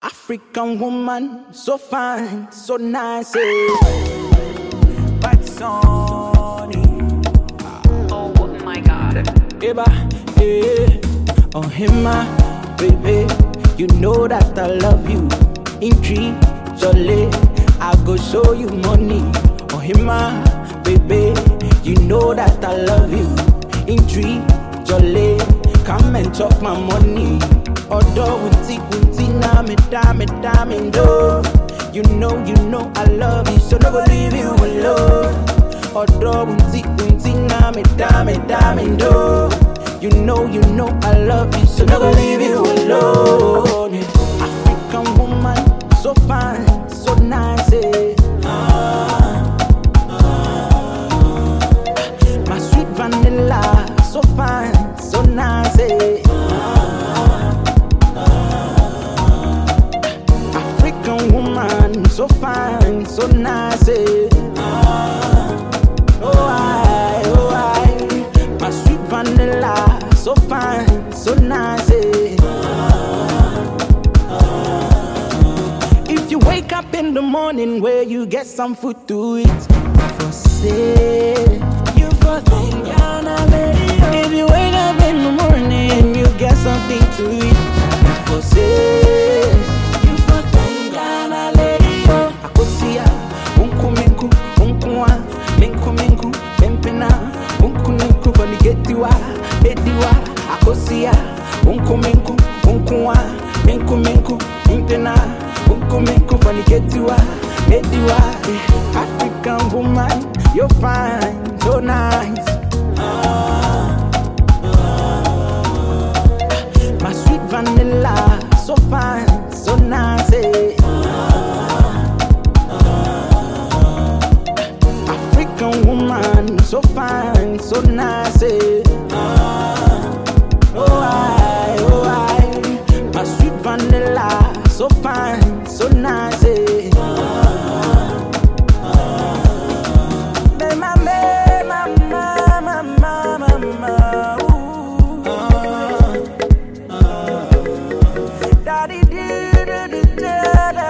African woman, so fine, so nice. Eh. But Sony. Oh my God. Eba, eh, oh hima, baby, you know that I love you. In tree, jolly, I go show you money. Oh hima, baby, you know that I love you. In tree, jolly, come and chop my money. Although unti na me dame do. You know I love you, so never leave you alone. Although unti na me dame do. You know I love you, so never leave you alone. Yeah. African woman, so fine, so nice. Eh. My sweet vanilla, so fine, so nice. Eh. African woman, so fine, so nice. Eh. Oh I, my sweet vanilla, so fine, so nice. Eh. If you wake up in the morning where you get some food to eat, for sale, you for think if you wake up in the morning and you get something to eat, for sale, you for think akosia, unku, unkuwa, minku, pempena, unku, vanigetiwa, ediwa, akosia, unku, unkuwa, minku, impena, unku, vanigetiwa, ediwa. African woman, you're fine, so nice. My sweet vanilla, so fine, so nice. Eh. African woman, so fine, so nice. Eh. Oh I, my sweet vanilla, so fine, so nice. Eh. Daddy,